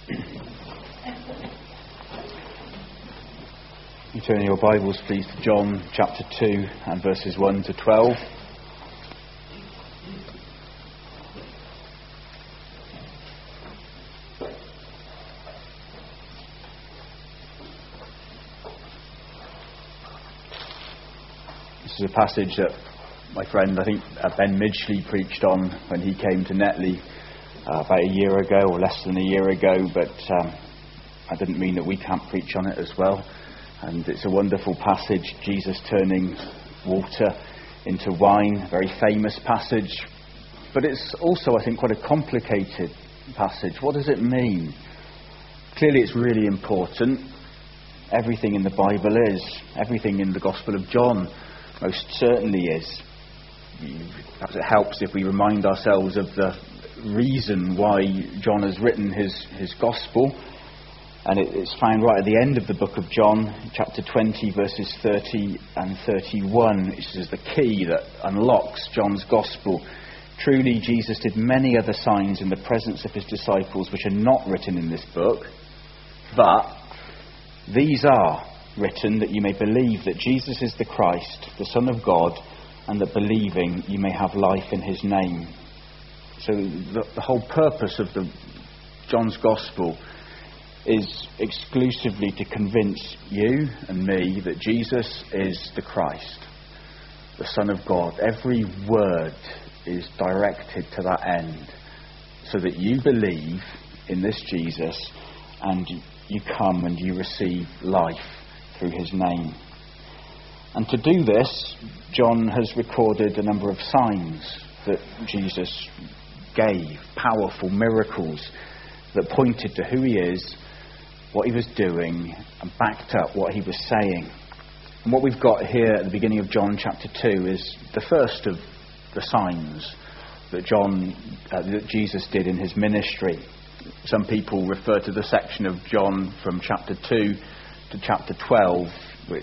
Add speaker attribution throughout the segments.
Speaker 1: You turn your Bibles, please, to John chapter 2 and verses 1 to 12. This is a passage that my friend, I think Ben Midgley, preached on when he came to Netley about a year ago, or less than a year ago, but I didn't mean that we can't preach on it as well. And it's a wonderful passage, Jesus turning water into wine, a very famous passage. But it's also, I think, quite a complicated passage. What does it mean? Clearly it's really important. Everything in the Bible is. Everything in the Gospel of John most certainly is. Perhaps it helps if we remind ourselves of the reason why John has written his Gospel. And it's found right at the end of the book of John, chapter 20, verses 30 and 31, which is the key that unlocks John's Gospel. Truly, Jesus did many other signs in the presence of his disciples, which are not written in this book. But these are written that you may believe that Jesus is the Christ, the Son of God, and that believing you may have life in his name. So the whole purpose of John's Gospel is exclusively to convince you and me that Jesus is the Christ, the Son of God. Every word is directed to that end, so that you believe in this Jesus and you come and you receive life through his name. And to do this, John has recorded a number of signs that Jesus gave, powerful miracles that pointed to who he is, what he was doing, and backed up what he was saying. And what we've got here at the beginning of John chapter 2 is the first of the signs that that Jesus did in his ministry. Some people refer to the section of John from chapter 2 to chapter 12, which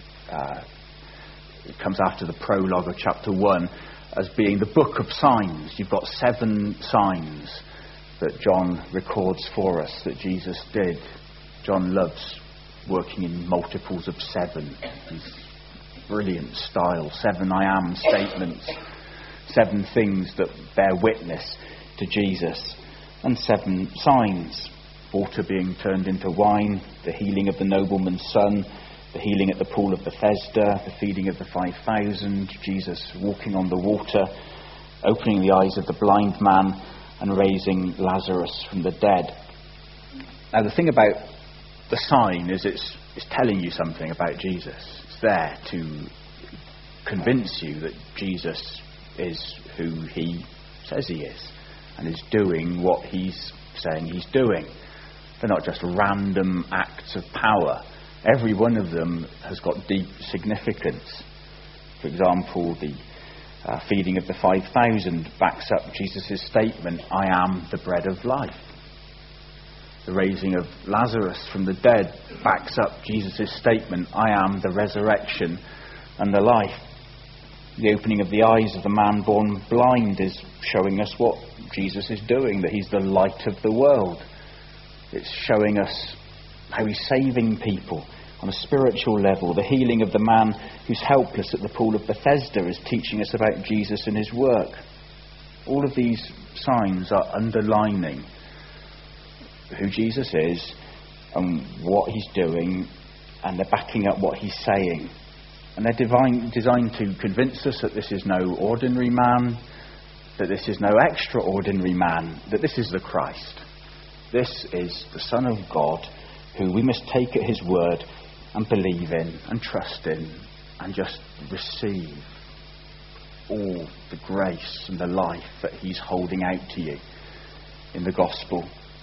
Speaker 1: comes after the prologue of chapter 1, as being the book of signs. You've got 7 signs that John records for us that Jesus did. John loves working in multiples of 7. His brilliant style. 7 I am statements. 7 things that bear witness to Jesus. And 7 signs. Water being turned into wine. The healing of the nobleman's son. The healing at the pool of Bethesda. The feeding of the 5,000. Jesus walking on the water. Opening the eyes of the blind man. And raising Lazarus from the dead. Now the thing about the sign is it's telling you something about Jesus. It's there to convince you that Jesus is who he says he is and is doing what he's saying he's doing. They're not just random acts of power. Every one of them has got deep significance. For example, the feeding of the 5,000 backs up Jesus' statement, I am the bread of life. The raising of Lazarus from the dead backs up Jesus' statement, I am the resurrection and the life. The opening of the eyes of the man born blind is showing us what Jesus is doing, that he's the light of the world. It's showing us how he's saving people on a spiritual level. The healing of the man who's helpless at the pool of Bethesda is teaching us about Jesus and his work. All of these signs are underlining who Jesus is and what he's doing, and they're backing up what he's saying. And they're designed to convince us that this is no ordinary man, that this is no extraordinary man, that this is the Christ. This is the Son of God, who we must take at his word and believe in and trust in and just receive all the grace and the life that he's holding out to you in the gospel.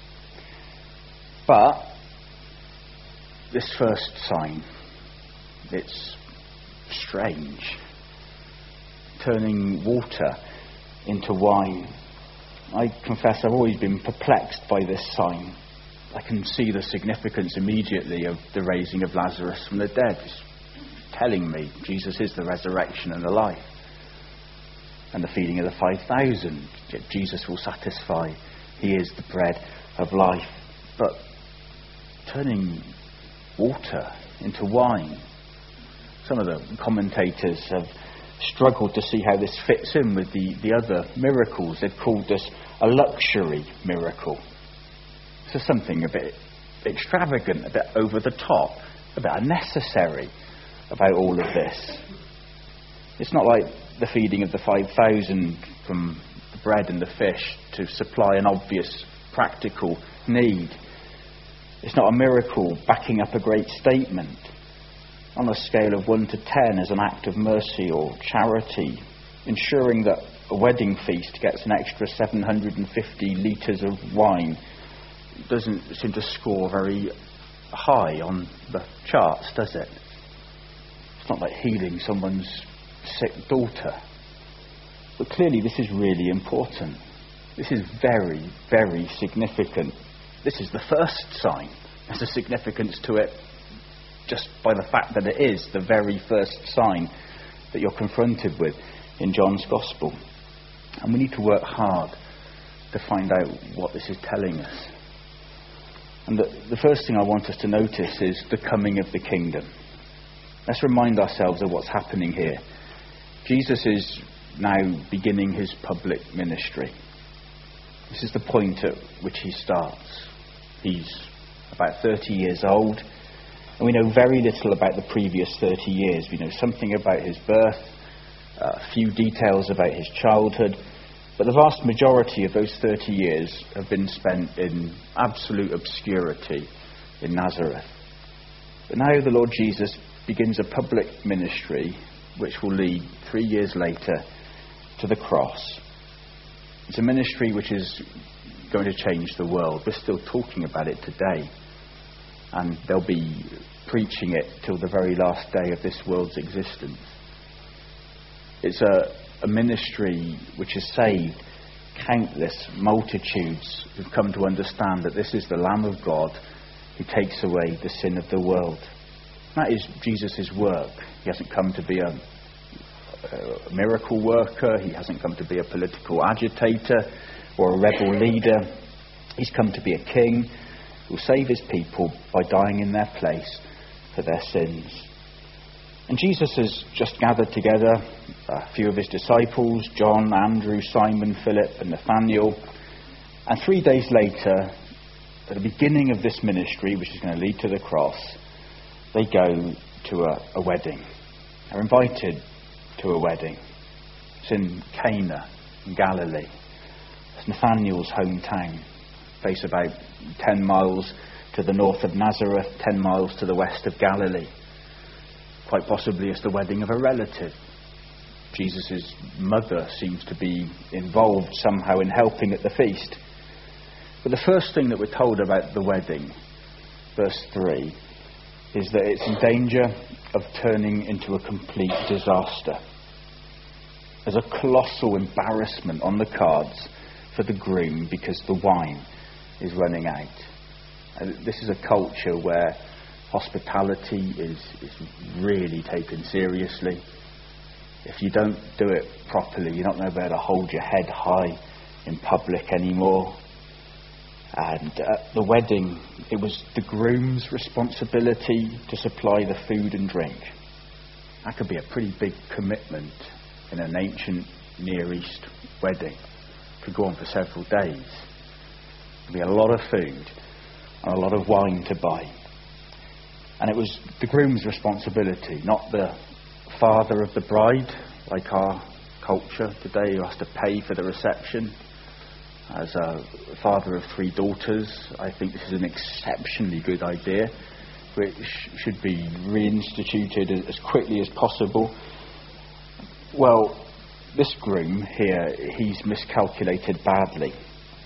Speaker 1: But this first sign, it's strange. Turning water into wine. I confess I've always been perplexed by this sign. I can see the significance immediately of the raising of Lazarus from the dead. It's telling me Jesus is the resurrection and the life. And the feeding of the 5,000. Jesus will satisfy. He is the bread of life. But turning water into wine, some of the commentators have struggled to see how this fits in with the other miracles. They've called this a luxury miracle. So something a bit extravagant, a bit over the top, a bit unnecessary about all of this. It's not like the feeding of the 5,000 from the bread and the fish to supply an obvious practical need. It's not a miracle backing up a great statement. On a scale of 1 to 10 as an act of mercy or charity, ensuring that a wedding feast gets an extra 750 litres of wine doesn't seem to score very high on the charts, does it? It's not like healing someone's sick daughter. But clearly this is really important. This is very, very significant. This is the first sign. There's a significance to it just by the fact that it is the very first sign that you're confronted with in John's Gospel. And we need to work hard to find out what this is telling us. And the first thing I want us to notice is the coming of the kingdom. Let's remind ourselves of what's happening here. Jesus is now beginning his public ministry. This is the point at which he starts. He's about 30 years old, and we know very little about the previous 30 years. We know something about his birth, a few details about his childhood, but the vast majority of those 30 years have been spent in absolute obscurity in Nazareth. But now the Lord Jesus begins a public ministry which will lead 3 years later to the cross. It's a ministry which is going to change the world. We're still talking about it today, and they'll be preaching it till the very last day of this world's existence. It's a ministry which has saved countless multitudes who've come to understand that this is the Lamb of God who takes away the sin of the world. That is Jesus' work. He hasn't come to be a miracle worker. He hasn't come to be a political agitator or a rebel leader. He's come to be a king who will save his people by dying in their place for their sins. And Jesus has just gathered together a few of his disciples, John, Andrew, Simon, Philip and Nathaniel. And 3 days later, at the beginning of this ministry, which is going to lead to the cross, they go to a wedding. They're invited to a wedding. It's in Cana, in Galilee. It's Nathaniel's hometown. Based about 10 miles to the north of Nazareth, 10 miles to the west of Galilee. Quite possibly it's the wedding of a relative. Jesus' mother seems to be involved somehow in helping at the feast. But the first thing that we're told about the wedding, verse 3, is that it's in danger of turning into a complete disaster. There's a colossal embarrassment on the cards for the groom because the wine is running out. And this is a culture where hospitality is really taken seriously. If you don't do it properly, you're not going to be able to hold your head high in public anymore. And at the wedding, it was the groom's responsibility to supply the food and drink. That could be a pretty big commitment in an ancient Near East wedding. It could go on for several days. There'd be a lot of food and a lot of wine to buy. And it was the groom's responsibility, not the father of the bride, like our culture today, who has to pay for the reception. As a father of 3 daughters, I think this is an exceptionally good idea, which should be reinstituted as quickly as possible. Well, this groom here, he's miscalculated badly.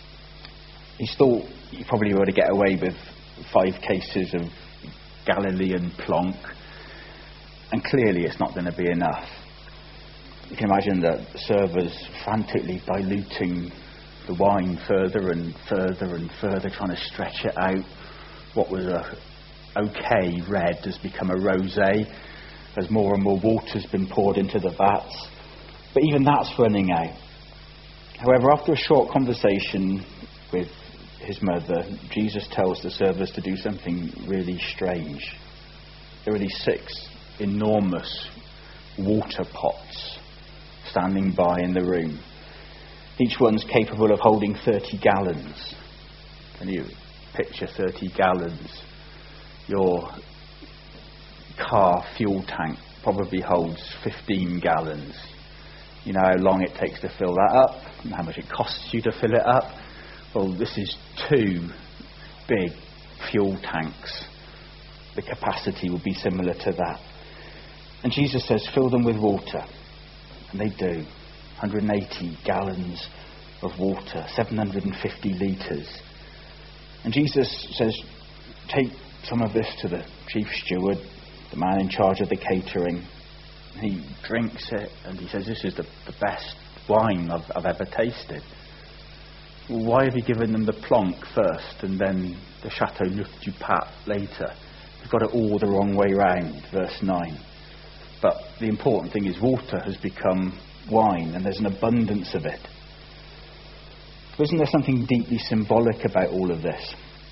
Speaker 1: He thought he probably ought to get away with 5 cases of Galilean plonk, and clearly it's not going to be enough. You can imagine the servers frantically diluting the wine further and further and further, trying to stretch it out. What was a okay red has become a rosé as more and more water's been poured into the vats. But even that's running out. However, after a short conversation with his mother, Jesus tells the servers to do something really strange. There are these 6 enormous water pots standing by in the room. Each one's capable of holding 30 gallons. Can you picture 30 gallons? Your car fuel tank probably holds 15 gallons. You know how long it takes to fill that up, and how much it costs you to fill it up. Well, this is 2 big fuel tanks. The capacity will be similar to that. And Jesus says, fill them with water. And they do. 180 gallons of water, 750 litres. And Jesus says, take some of this to the chief steward, the man in charge of the catering. And he drinks it and he says, this is the best wine I've ever tasted. Well, why have you given them the Plonk first and then the Chateau Neuf du Pape later? You've got it all the wrong way round, verse 9. But the important thing is water has become wine and there's an abundance of it. Isn't there something deeply symbolic about all of this?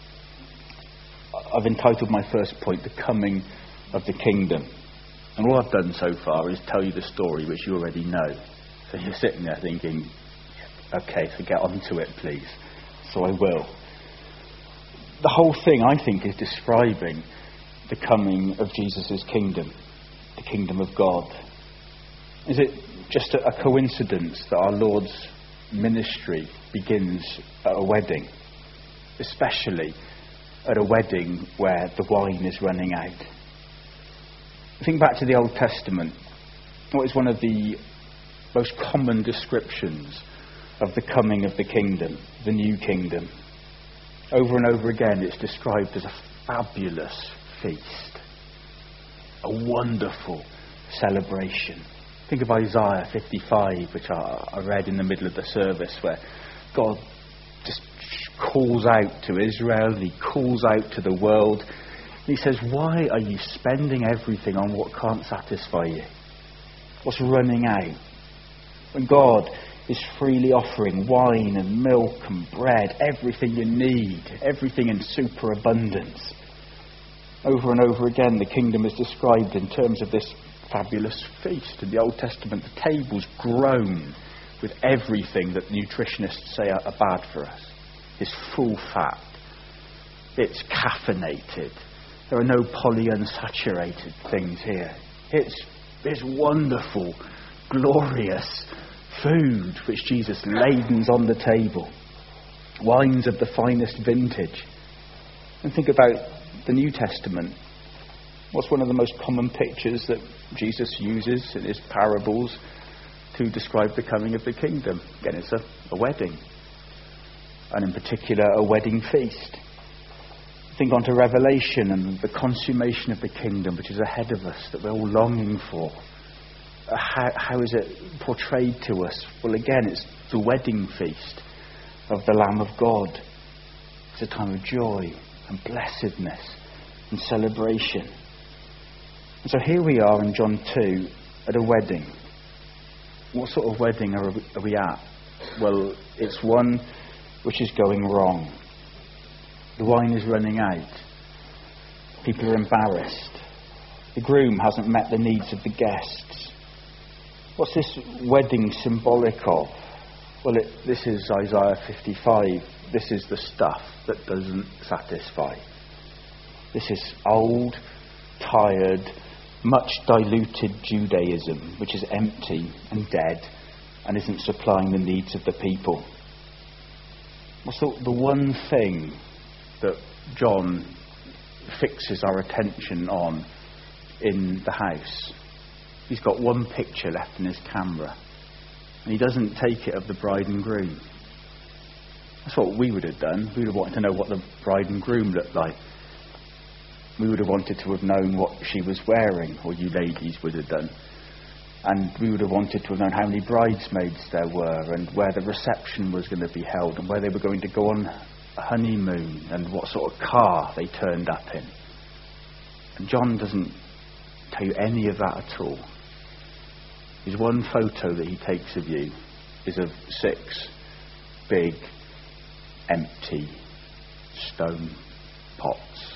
Speaker 1: I've entitled my first point, The Coming of the Kingdom. And all I've done so far is tell you the story which you already know. So you're sitting there thinking, okay, so get on to it, please. So I will. The whole thing, I think, is describing the coming of Jesus' kingdom, the kingdom of God. Is it just a coincidence that our Lord's ministry begins at a wedding? Especially at a wedding where the wine is running out. Think back to the Old Testament. What is one of the most common descriptions of the coming of the kingdom, the new kingdom? Over and over again it's described as a fabulous feast, a wonderful celebration. Think of Isaiah 55, which I read in the middle of the service, where God just calls out to Israel, and he calls out to the world. And he says, why are you spending everything on what can't satisfy you? What's running out? When God is freely offering wine and milk and bread, everything you need, everything in superabundance. Over and over again, the kingdom is described in terms of this fabulous feast. In the Old Testament, the table's grown with everything that nutritionists say are bad for us. It's full fat. It's caffeinated. There are no polyunsaturated things here. It's wonderful, glorious food which Jesus ladens on the table. Wines of the finest vintage. And think about the New Testament. What's one of the most common pictures that Jesus uses in his parables to describe the coming of the kingdom? Again, it's a wedding. And in particular, a wedding feast. Think on to Revelation and the consummation of the kingdom which is ahead of us, that we're all longing for. How is it portrayed to us? Well, again, it's the wedding feast of the Lamb of God. It's a time of joy and blessedness and celebration. And so here we are in John 2 at a wedding. What sort of wedding are we at? Well, it's one which is going wrong. The wine is running out. People are embarrassed. The groom hasn't met the needs of the guests. What's this wedding symbolic of? Well, this is Isaiah 55. This is the stuff that doesn't satisfy. This is old, tired, much diluted Judaism, which is empty and dead and isn't supplying the needs of the people. What's the one thing that John fixes our attention on in the house? He's got one picture left in his camera, and he doesn't take it of the bride and groom. That's what we would have done. We would have wanted to know what the bride and groom looked like. We would have wanted to have known what she was wearing, or you ladies would have done. And we would have wanted to have known how many bridesmaids there were, and where the reception was going to be held, and where they were going to go on a honeymoon, and what sort of car they turned up in. And John doesn't tell you any of that at all. His one photo that he takes of you is of 6 big, empty stone pots.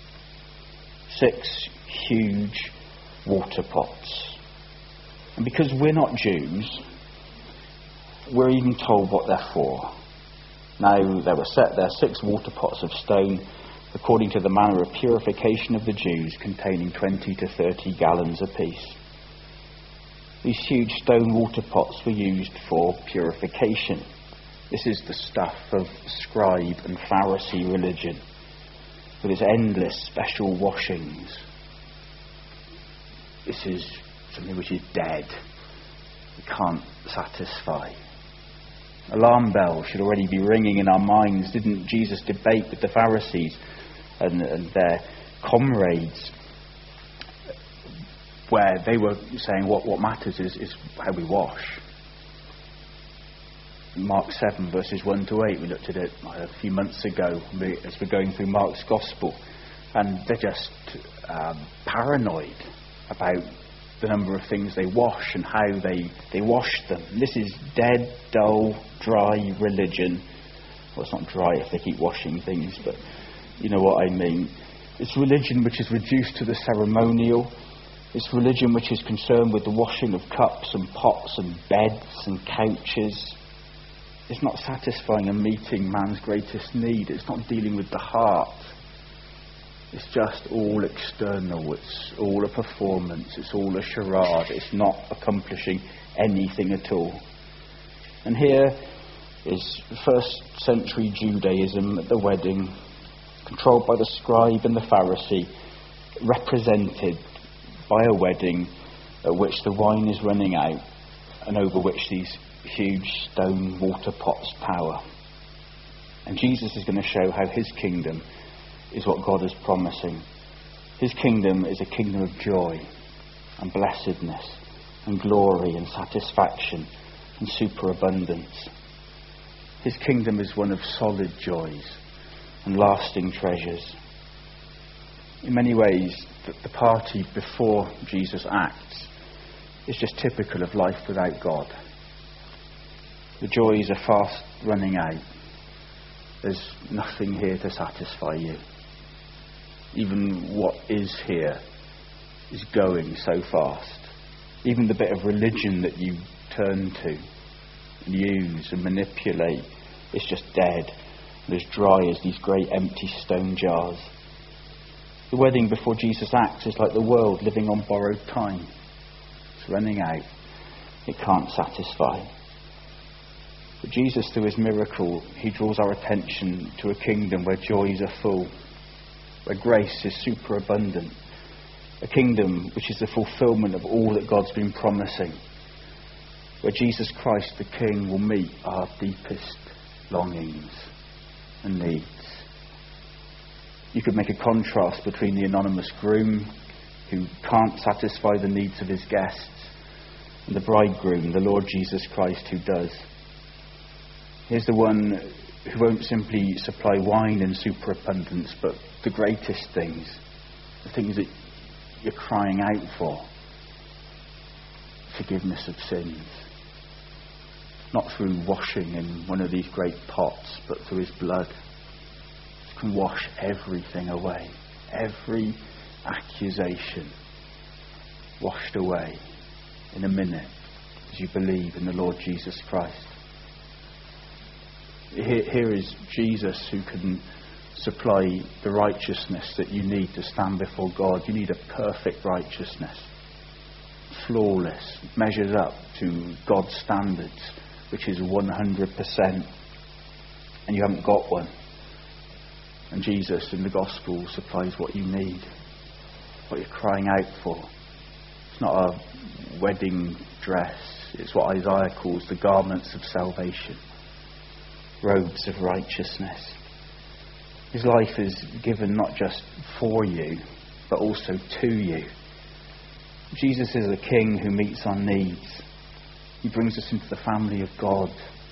Speaker 1: 6 huge water pots. And because we're not Jews, we're even told what they're for. Now, there were set there 6 water pots of stone, according to the manner of purification of the Jews, containing 20 to 30 gallons apiece. These huge stone water pots were used for purification. This is the stuff of scribe and Pharisee religion, with its endless special washings. This is something which is dead. It can't satisfy. Alarm bells should already be ringing in our minds. Didn't Jesus debate with the Pharisees and their comrades, where they were saying what matters is how we wash? Mark 7 verses 1 to 8, we looked at it a few months ago as we're going through Mark's Gospel, and they're just paranoid about the number of things they wash and how they wash them. This is dead, dull, dry religion. Well, it's not dry if they keep washing things, but you know what I mean. It's religion which is reduced to the ceremonial. It's religion which is concerned with the washing of cups and pots and beds and couches. It's not satisfying and meeting man's greatest need. It's not dealing with the heart. It's just all external. It's all a performance. It's all a charade. It's not accomplishing anything at all. And here is first century Judaism at the wedding, controlled by the scribe and the Pharisee, represented by a wedding at which the wine is running out and over which these huge stone water pots tower. And Jesus is going to show how his kingdom is what God is promising. His kingdom is a kingdom of joy and blessedness and glory and satisfaction and superabundance. His kingdom is one of solid joys and lasting treasures. In many ways, the party before Jesus acts is just typical of life without God. The joys are fast running out. There's nothing here to satisfy you. Even what is here is going so fast. Even the bit of religion that you turn to, and use and manipulate, is just dead and as dry as these great empty stone jars. The wedding before Jesus acts is like the world living on borrowed time. It's running out. It can't satisfy. But Jesus, through his miracle, he draws our attention to a kingdom where joys are full, where grace is superabundant, a kingdom which is the fulfillment of all that God's been promising, where Jesus Christ the King will meet our deepest longings and needs. You could make a contrast between the anonymous groom who can't satisfy the needs of his guests and the bridegroom, the Lord Jesus Christ, who does. Here's the one who won't simply supply wine in superabundance, but the greatest things, the things that you're crying out for. Forgiveness of sins. Not through washing in one of these great pots, but through his blood. He can wash everything away. Every accusation washed away in a minute as you believe in the Lord Jesus Christ. Here is Jesus who can supply the righteousness that you need to stand before God. You need a perfect righteousness, flawless, measures up to God's standards, which is 100%, and you haven't got one. And Jesus in the gospel supplies what you need, what you're crying out for. It's not a wedding dress. It's what Isaiah calls the garments of salvation, robes of righteousness. His life is given not just for you, but also to you. Jesus is a king who meets our needs. He brings us into the family of God.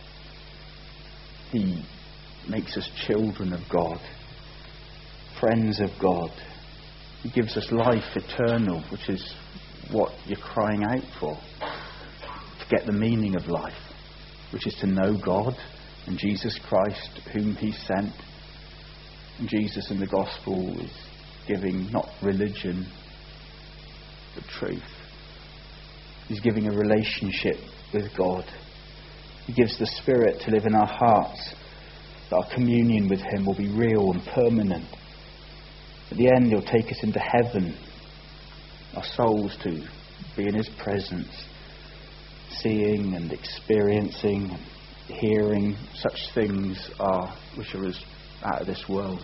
Speaker 1: He makes us children of God, friends of God. He gives us life eternal, which is what you're crying out for. To get the meaning of life, which is to know God and Jesus Christ, whom he sent. And Jesus in the gospel is giving not religion, but truth. He's giving a relationship with God. He gives the Spirit to live in our hearts, that our communion with Him will be real and permanent. At the end, He'll take us into heaven, our souls to be in His presence, seeing and experiencing and hearing such things which are as out of this world.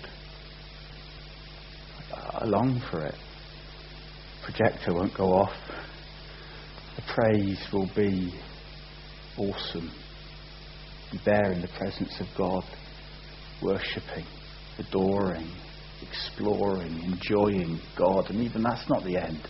Speaker 1: I long for it. Projector won't go off. The praise will be awesome. Be there in the presence of God, worshipping, adoring, exploring, enjoying God. And even that's not the end.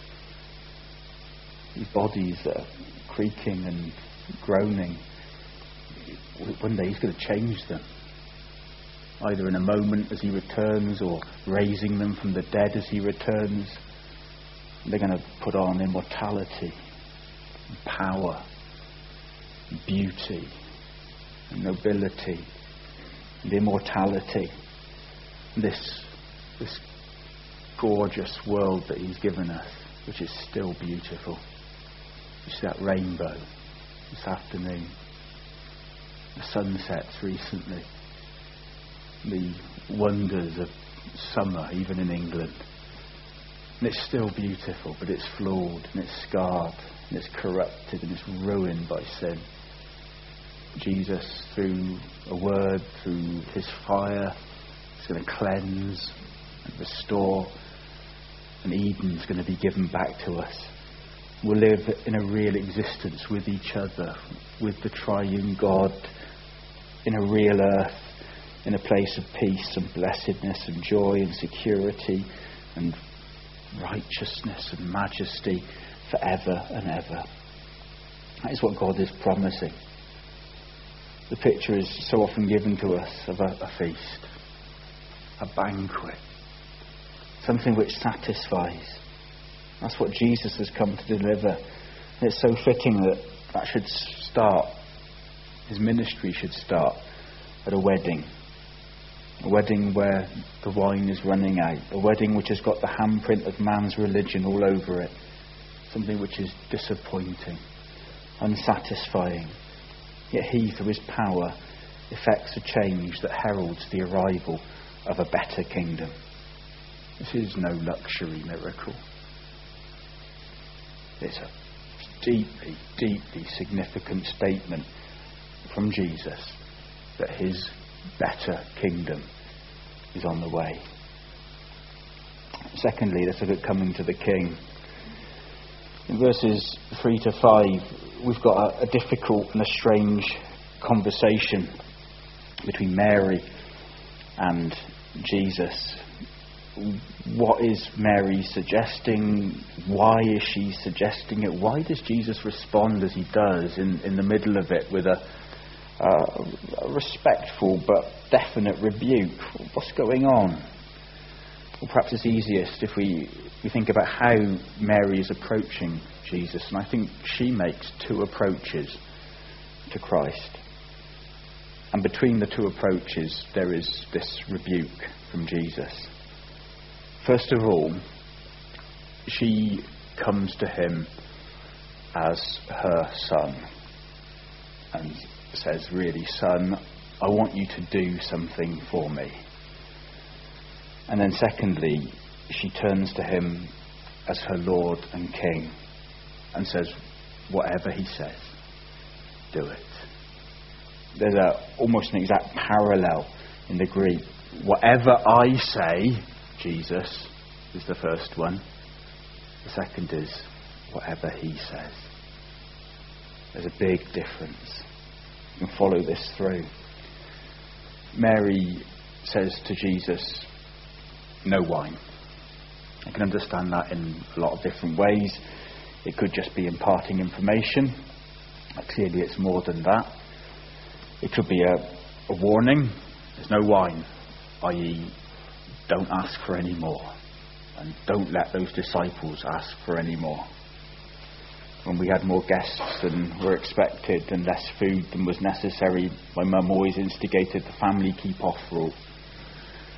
Speaker 1: These bodies that are creaking and groaning, one day He's going to change them. Either in a moment as He returns, or raising them from the dead as He returns. They're going to put on immortality, and power, and beauty, and nobility, and immortality. This gorgeous world that He's given us, which is still beautiful. You see that rainbow this afternoon, the sunsets recently, the wonders of summer even in England. And it's still beautiful, but it's flawed and it's scarred and it's corrupted and it's ruined by sin. Jesus, through a word, through His fire, is going to cleanse and restore, and Eden's going to be given back to us. We'll live in a real existence with each other, with the triune God, in a real earth, in a place of peace and blessedness and joy and security and righteousness and majesty forever and ever. That is what God is promising. The picture is so often given to us of a feast, a banquet, something which satisfies. That's what Jesus has come to deliver. And it's so fitting that should start, His ministry should start at a wedding. A wedding where the wine is running out. A wedding which has got the handprint of man's religion all over it. Something which is disappointing, unsatisfying. Yet He, through His power, effects a change that heralds the arrival of a better kingdom. This is no luxury miracle. It's a deeply, deeply significant statement from Jesus that His better kingdom is on the way. Secondly, let's look at coming to the King. In verses 3 to 5, we've got a difficult and a strange conversation between Mary and Jesus. What is Mary suggesting? Why is she suggesting it? Why does Jesus respond as He does in the middle of it with a respectful but definite rebuke? What's going on? Well, perhaps it's easiest if we think about how Mary is approaching Jesus. And I think she makes two approaches to Christ. And between the two approaches, there is this rebuke from Jesus. First of all, she comes to Him as her son and says, really, son, I want you to do something for me. And then secondly, she turns to Him as her Lord and King and says, whatever He says, do it. There's almost an exact parallel in the Greek. Whatever I say, Jesus, is the first one. The second is whatever He says. There's a big difference. You can follow this through. Mary says to Jesus, no wine. I can understand that in a lot of different ways. It could just be imparting information. Clearly it's more than that. It could be a warning. There's no wine, i.e. don't ask for any more. And don't let those disciples ask for any more. When we had more guests than were expected and less food than was necessary, my mum always instigated the family keep off rule.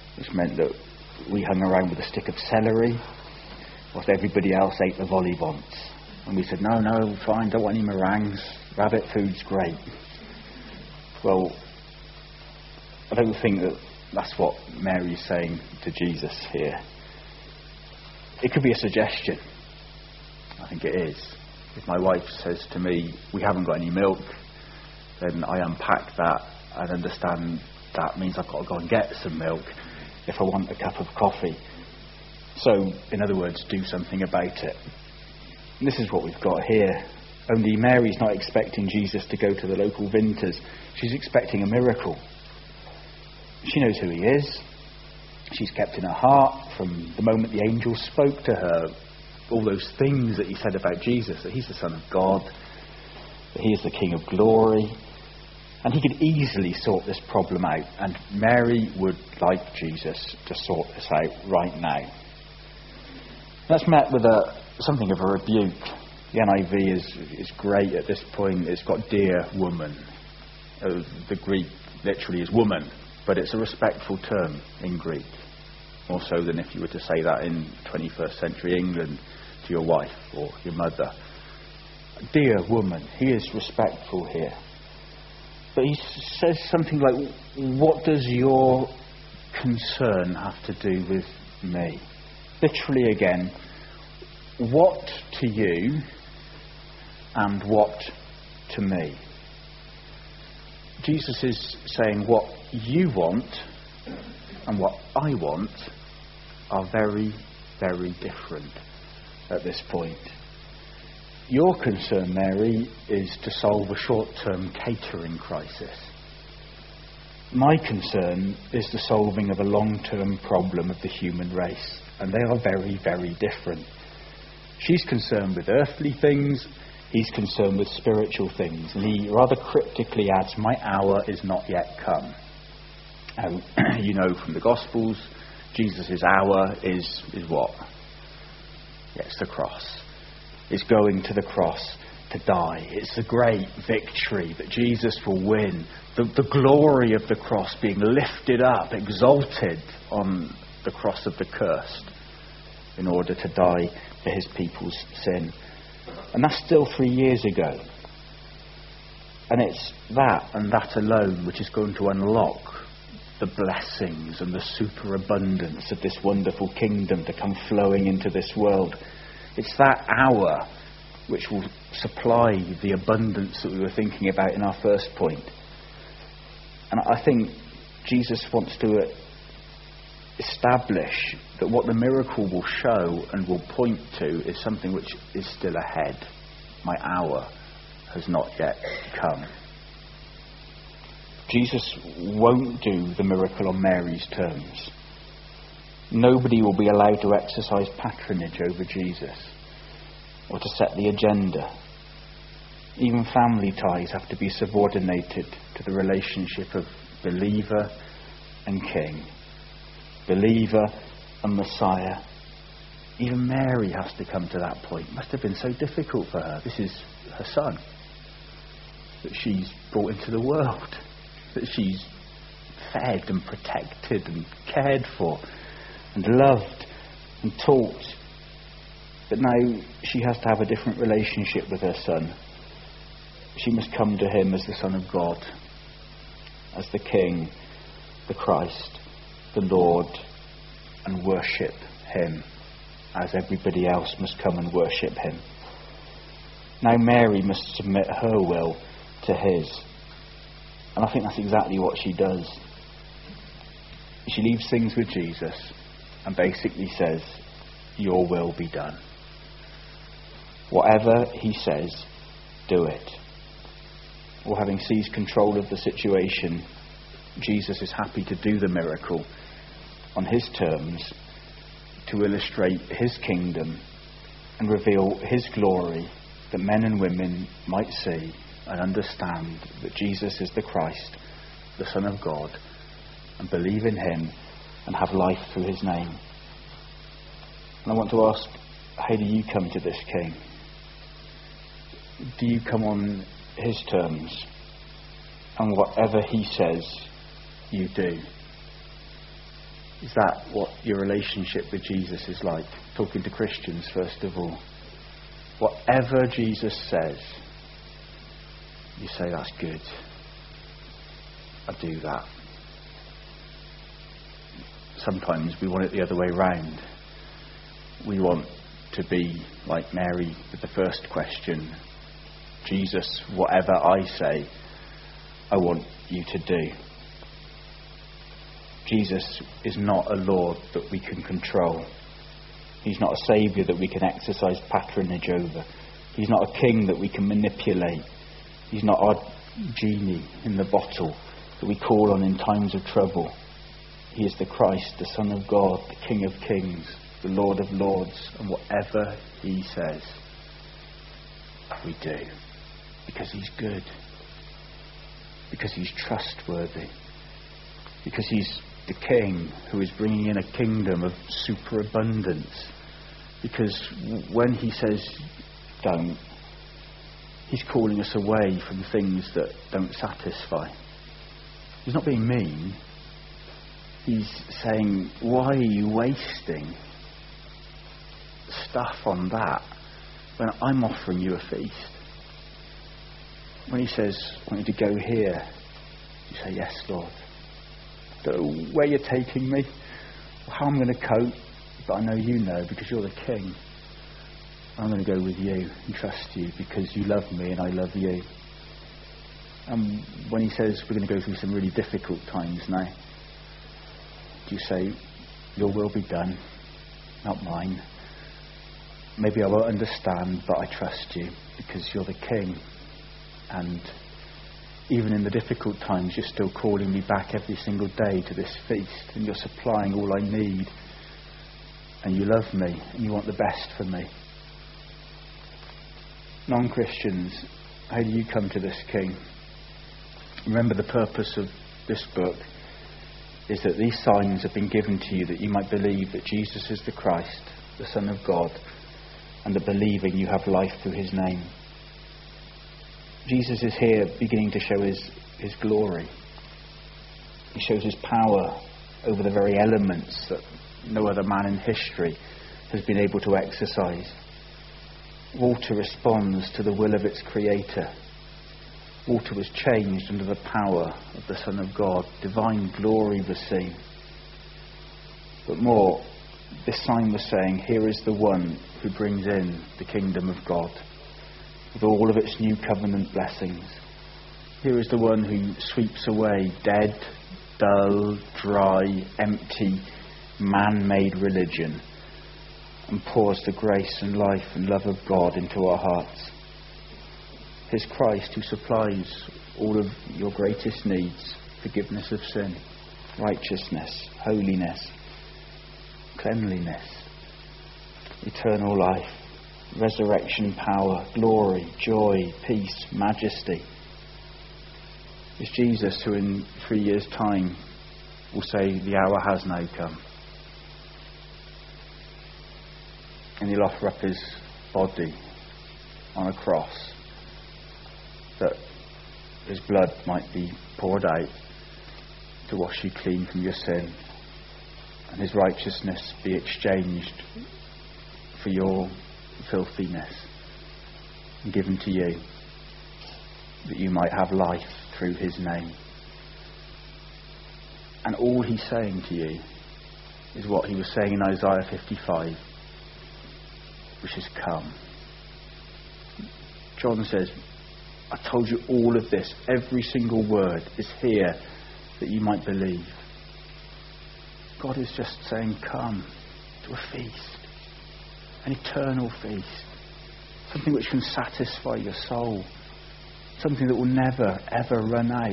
Speaker 1: which meant that we hung around with a stick of celery, whilst everybody else ate the vol au vents. And we said, no, fine, don't want any meringues. Rabbit food's great. Well, I don't think that that's what Mary's saying to Jesus here. It could be a suggestion. I think it is. If my wife says to me, we haven't got any milk, then I unpack that and understand that means I've got to go and get some milk if I want a cup of coffee. So, in other words, do something about it. And this is what we've got here. Only Mary's not expecting Jesus to go to the local Vinters. She's expecting a miracle. She knows who he is. She's kept in her heart from the moment the angel spoke to her all those things that he said about Jesus, that he's the Son of God, that he is the King of glory. And he could easily sort this problem out. And Mary would like Jesus to sort this out right now. That's met with something of a rebuke. The NIV is great at this point. It's got dear woman. The Greek literally is woman, but it's a respectful term in Greek. More so than if you were to say that in 21st century England to your wife or your mother. Dear woman, he is respectful here. But he says something like, what does your concern have to do with me? Literally again, what to you and what to me? Jesus is saying what you want and what I want are very, very different at this point. Your concern, Mary, is to solve a short-term catering crisis. My concern is the solving of a long-term problem of the human race, and they are very, very different. She's concerned with earthly things, he's concerned with spiritual things, and he rather cryptically adds, my hour is not yet come. You know from the Gospels, Jesus' hour is what? Yeah, it's the cross. It's going to the cross to die. It's a great victory that Jesus will win. The glory of the cross being lifted up, exalted on the cross of the cursed in order to die for his people's sin. And that's still 3 years ago. And it's that and that alone which is going to unlock the blessings and the superabundance of this wonderful kingdom to come flowing into this world. It's that hour which will supply the abundance that we were thinking about in our first point. And I think Jesus wants to establish that what the miracle will show and will point to is something which is still ahead. My hour has not yet come. Jesus won't do the miracle on Mary's terms. Nobody will be allowed to exercise patronage over Jesus or to set the agenda. Even family ties have to be subordinated to the relationship of believer and king, believer and Messiah. Even Mary has to come to that point. It must have been so difficult for her. This is her son that she's brought into the world, that she's fed and protected and cared for and loved and taught. But now she has to have a different relationship with her son. She must come to him as the Son of God, as the King, the Christ, the Lord, and worship him as everybody else must come and worship him. Now Mary must submit her will to his. And I think that's exactly what she does. She leaves things with Jesus and basically says, your will be done. Whatever he says, do it. Or having seized control of the situation, Jesus is happy to do the miracle on his terms to illustrate his kingdom and reveal his glory, that men and women might see and understand that Jesus is the Christ, the Son of God, and believe in him and have life through his name. And I want to ask, how do you come to this King? Do you come on his terms, and whatever he says, you do? Is that what your relationship with Jesus is like? Talking to Christians, first of all. Whatever Jesus says, you say, that's good. I do that. Sometimes we want it the other way round. We want to be like Mary with the first question. Jesus, whatever I say, I want you to do. Jesus is not a Lord that we can control. He's not a Saviour that we can exercise patronage over. He's not a king that we can manipulate. He's not our genie in the bottle that we call on in times of trouble. He is the Christ, the Son of God, the King of Kings, the Lord of Lords, and whatever he says, we do. Because he's good. Because he's trustworthy. Because he's the King who is bringing in a kingdom of superabundance. Because when he says don't, he's calling us away from things that don't satisfy. He's not being mean. He's saying, why are you wasting stuff on that when I'm offering you a feast? When he says, I want you to go here, you say, yes, Lord. Don't know where you're taking me, or how I'm going to cope, but I know you know because you're the King. I'm going to go with you and trust you because you love me and I love you. And when he says we're going to go through some really difficult times now, do you say, your will be done, not mine? Maybe I won't understand, but I trust you because you're the King. And even in the difficult times, you're still calling me back every single day to this feast, and you're supplying all I need. And you love me, and you want the best for me. Non-Christians, how do you come to this King? Remember, the purpose of this book is that these signs have been given to you that you might believe that Jesus is the Christ, the Son of God, and that believing you have life through his name. Jesus is here beginning to show his glory. He shows his power over the very elements that no other man in history has been able to exercise. Water responds to the will of its creator. Water was changed under the power of the Son of God. Divine glory was seen. But more, this sign was saying, here is the one who brings in the kingdom of God with all of its new covenant blessings. Here is the one who sweeps away dead, dull, dry, empty, man-made religion and pours the grace and life and love of God into our hearts. His Christ who supplies all of your greatest needs: forgiveness of sin, righteousness, holiness, cleanliness, eternal life, resurrection power, glory, joy, peace, majesty. It's Jesus who in 3 years' time will say, the hour has now come. And he'll offer up his body on a cross that his blood might be poured out to wash you clean from your sin, and his righteousness be exchanged for your filthiness and given to you, that you might have life through his name. And all he's saying to you is what he was saying in Isaiah 55, which is come. John says, I told you all of this. Every single word is here that you might believe. God is just saying, come to a feast, an eternal feast, something which can satisfy your soul, something that will never, ever run out.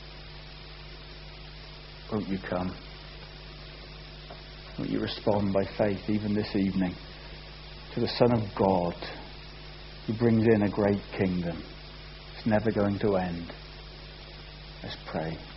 Speaker 1: Won't you come? Won't you respond by faith even this evening to the Son of God who brings in a great kingdom? It's never going to end. Let's pray.